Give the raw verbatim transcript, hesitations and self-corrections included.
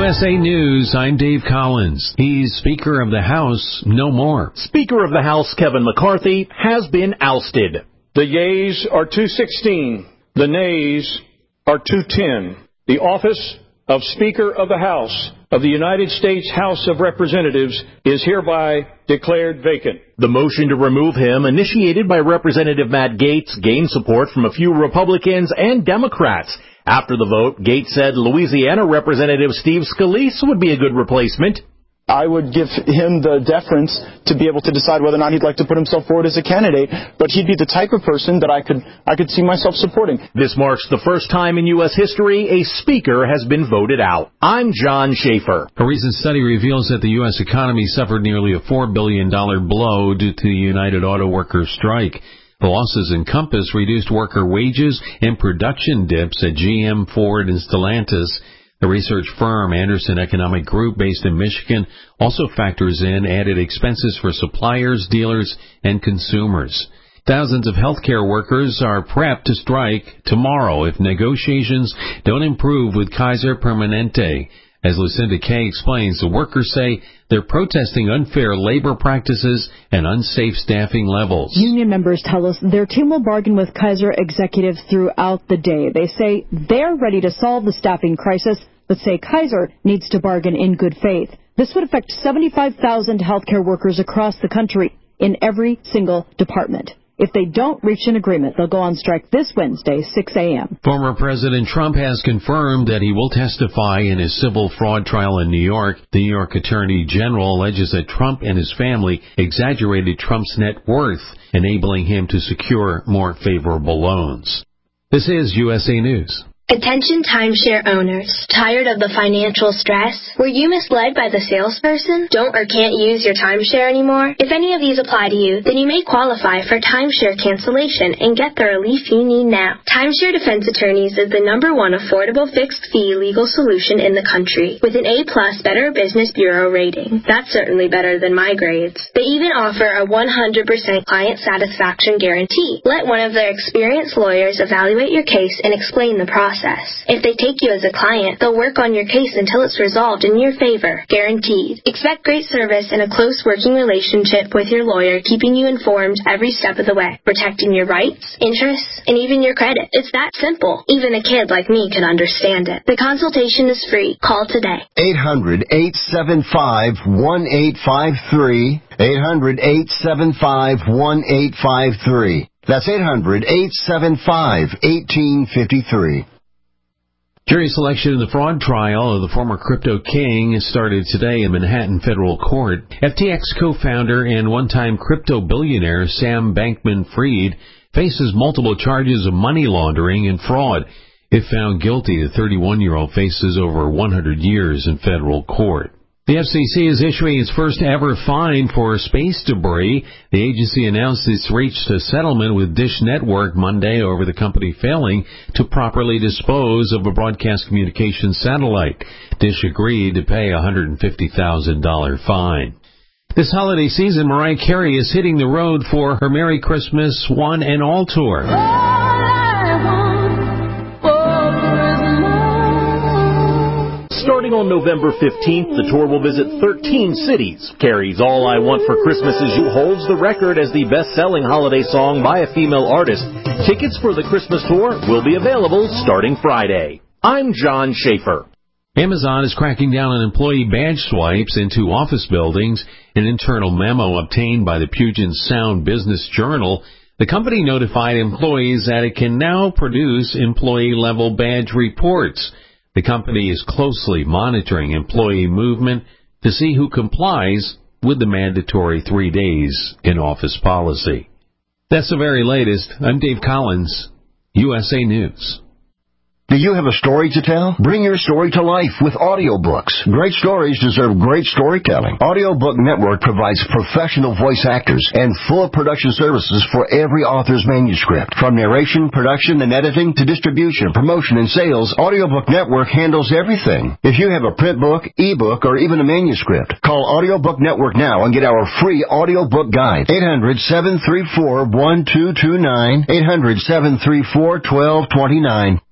S A News, I'm Dave Collins. He's Speaker of the House no more. Speaker of the House Kevin McCarthy has been ousted. The yeas are two sixteen. The nays are two ten. The office of Speaker of the House of the United States House of Representatives is hereby declared vacant. The motion to remove him, initiated by Representative Matt Gaetz, gained support from a few Republicans and Democrats. After the vote, Gaetz said Louisiana Representative Steve Scalise would be a good replacement. I would give him the deference to be able to decide whether or not he'd like to put himself forward as a candidate, but he'd be the type of person that I could I could see myself supporting. This marks the first time in U S history a speaker has been voted out. I'm John Schaefer. A recent study reveals that the U S economy suffered nearly a four billion dollars blow due to the United Auto Workers strike. The losses encompass reduced worker wages and production dips at G M, Ford, and Stellantis. The research firm Anderson Economic Group, based in Michigan, also factors in added expenses for suppliers, dealers, and consumers. Thousands of healthcare workers are prepped to strike tomorrow if negotiations don't improve with Kaiser Permanente. As Lucinda Kay explains, the workers say they're protesting unfair labor practices and unsafe staffing levels. Union members tell us their team will bargain with Kaiser executives throughout the day. They say they're ready to solve the staffing crisis, but say Kaiser needs to bargain in good faith. This would affect seventy-five thousand healthcare workers across the country in every single department. If they don't reach an agreement, they'll go on strike this Wednesday, six a.m. Former President Trump has confirmed that he will testify in his civil fraud trial in New York. The New York Attorney General alleges that Trump and his family exaggerated Trump's net worth, enabling him to secure more favorable loans. This is U S A News. Attention timeshare owners. Tired of the financial stress? Were you misled by the salesperson? Don't or can't use your timeshare anymore? If any of these apply to you, then you may qualify for timeshare cancellation and get the relief you need now. Timeshare Defense Attorneys is the number one affordable fixed-fee legal solution in the country with an A-plus Better Business Bureau rating. That's certainly better than my grades. They even offer a one hundred percent client satisfaction guarantee. Let one of their experienced lawyers evaluate your case and explain the process. If they take you as a client, they'll work on your case until it's resolved in your favor. Guaranteed. Expect great service and a close working relationship with your lawyer, keeping you informed every step of the way, protecting your rights, interests, and even your credit. It's that simple. Even a kid like me could understand it. The consultation is free. Call today. eight hundred, eight seven five, one eight five three. eight hundred, eight seven five, one eight five three. That's eight hundred, eight seven five, one eight five three. Jury selection in the fraud trial of the former crypto king started today in Manhattan federal court. F T X co-founder and one-time crypto billionaire Sam Bankman-Fried faces multiple charges of money laundering and fraud. If found guilty, the thirty-one-year-old faces over one hundred years in federal court. The F C C is issuing its first ever fine for space debris. The agency announced it's reached a settlement with Dish Network Monday over the company failing to properly dispose of a broadcast communications satellite. Dish agreed to pay a one hundred fifty thousand dollars fine. This holiday season, Mariah Carey is hitting the road for her Merry Christmas One and All tour. Starting on November fifteenth, the tour will visit thirteen cities. Carey's All I Want for Christmas Is You holds the record as the best-selling holiday song by a female artist. Tickets for the Christmas tour will be available starting Friday. I'm John Schaefer. Amazon is cracking down on employee badge swipes into office buildings. An internal memo obtained by the Puget Sound Business Journal, the company notified employees that it can now produce employee-level badge reports. The company is closely monitoring employee movement to see who complies with the mandatory three days in office policy. That's the very latest. I'm Dave Collins, U S A News. Do you have a story to tell? Bring your story to life with audiobooks. Great stories deserve great storytelling. Audiobook Network provides professional voice actors and full production services for every author's manuscript. From narration, production, and editing to distribution, promotion, and sales, Audiobook Network handles everything. If you have a print book, ebook, or even a manuscript, call Audiobook Network now and get our free audiobook guide. eight hundred, seven three four, one two two nine. eight hundred, seven three four, one two two nine.